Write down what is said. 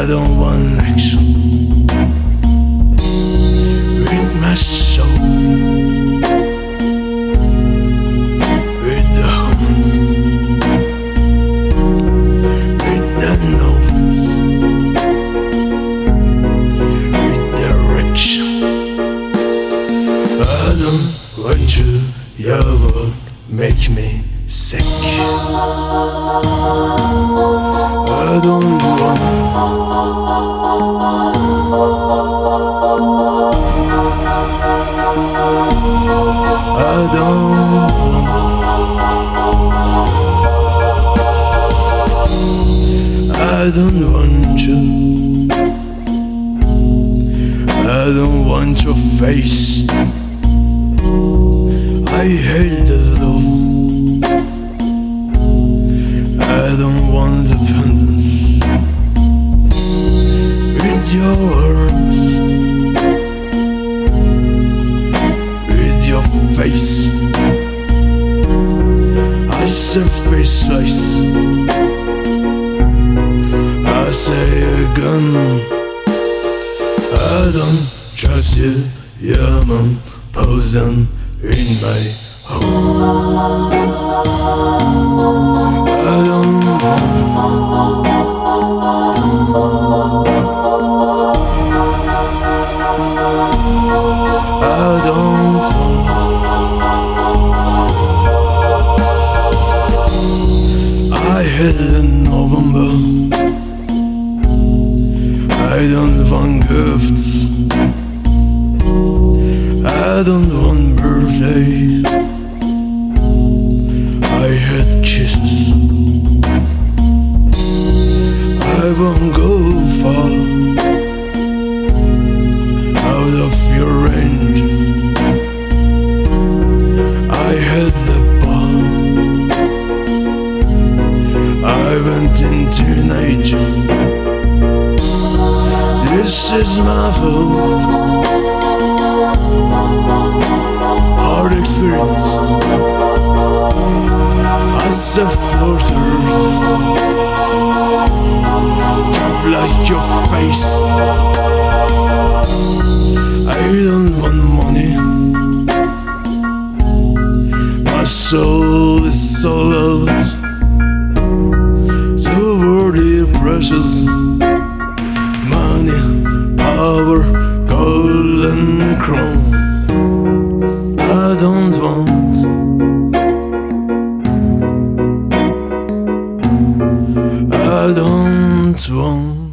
I don't want action with my soul, with the horns, with the notes, with direction. I don't want you, your word make me sick. I don't want you. I don't want your face. I hate the love. I don't want dependence. With your arms, with your face, I say faceless. I say again, I don't trust you. You're posing in my home. I don't want. I don't want. I hate in November. I don't want gifts. I don't want birthday. I had kisses. I won't go far out of your range. I had the bar. I went into nature. This is my fault. Hard experience. I self-flirted. Drop like your face. I don't want money. My soul is sold out. So worthy, precious. Money, power, gold and crown. I don't want. I don't want.